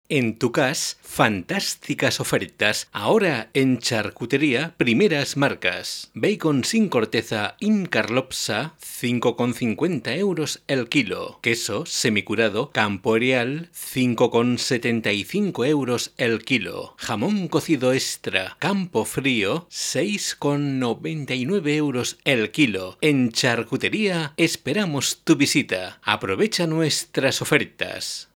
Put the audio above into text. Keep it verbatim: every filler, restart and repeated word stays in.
En tu cas, fantásticas ofertas. Ahora en charcutería, primeras marcas. Bacon sin corteza Incarlopsa, cinco con cincuenta euros el kilo. Queso semicurado Campo Real, cinco con setenta y cinco euros el kilo. Jamón cocido extra Campo Frío, seis con noventa y nueve euros el kilo. En charcutería esperamos tu visita. Aprovecha nuestras ofertas.